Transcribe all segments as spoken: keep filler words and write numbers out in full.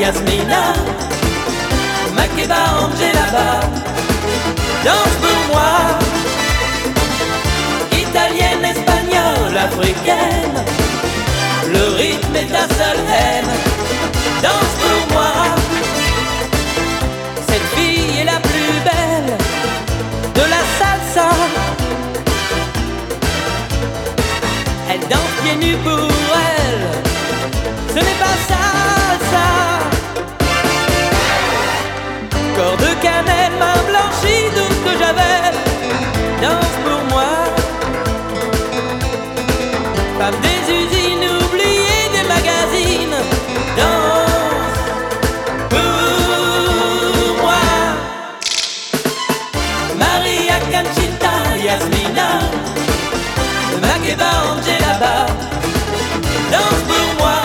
Yasmina, Makeba, Angela, danse pour moi. Italienne, espagnole, africaine, le rythme est ta seule haine. Danse pour moi. Cette fille est la plus belle de la salsa. Elle danse pieds nus pour elle, ce n'est pas salsa. Corps de cannelle, main blanchie d'eau que j'avais, danse pour moi. Femme des usines, oubliée des magazines, danse pour moi. Maria, Conchita, Yasmina, Makeba, Angela, danse pour moi.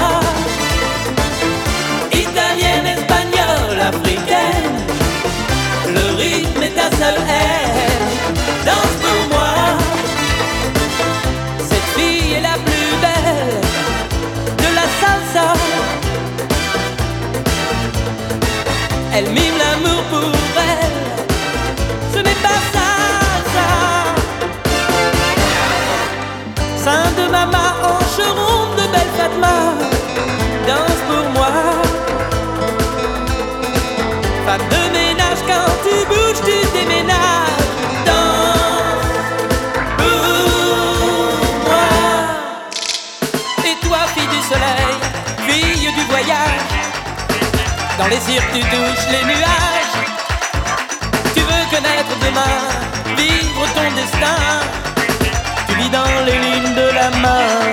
Italienne, espagnole, africaine, le rythme est ta seule haine. Danse pour moi. Cette fille est la plus belle de la salsa. Elle mime l'amour pour elle, ce n'est pas salsa. Sein de maman, hanche ronde de belle Fatma, danse pour moi. Femme de ménage, quand tu bouges, tu déménages, danse pour moi. Et toi, fille du soleil, fille du voyage, dans les cirques tu touches les nuages. Tu veux connaître demain, vivre ton destin, tu lis dans les lignes de la main.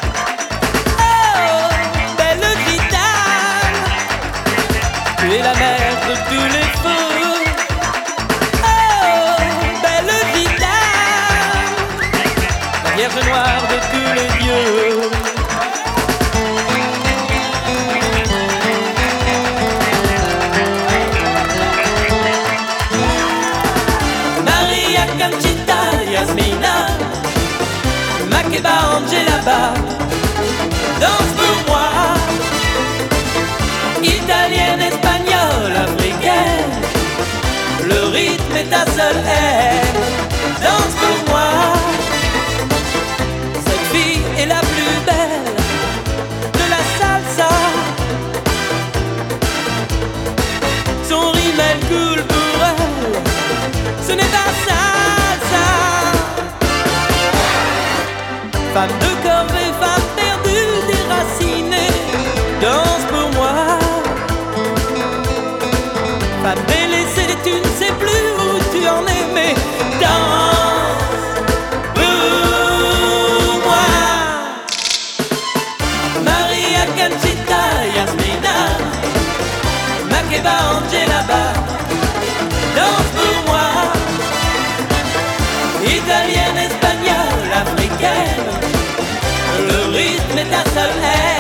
Oh, belle gitane, tu es la mère de tous les fous. Oh, belle gitane, la vierge noire de tous les dieux. Maria, Conchita, Yasmina, Makeba, Angela, danse pour moi. Italienne, espagnole, africaine, le rythme est ta seule haine. Danse pour moi. Cette fille est la plus belle de la salsa. Son rythme elle coule pour elle, ce n'est pas salsa. Femme de corvée, femme perdue, déracinée, danse pour moi. Femme délaissée, tu ne sais plus où tu en es, mais danse pour moi. Maria, Conchita, Yasmina, Makeba, Angela, danse pour moi. Italienne, espagnole, africaine, le rythme est ta seule haine.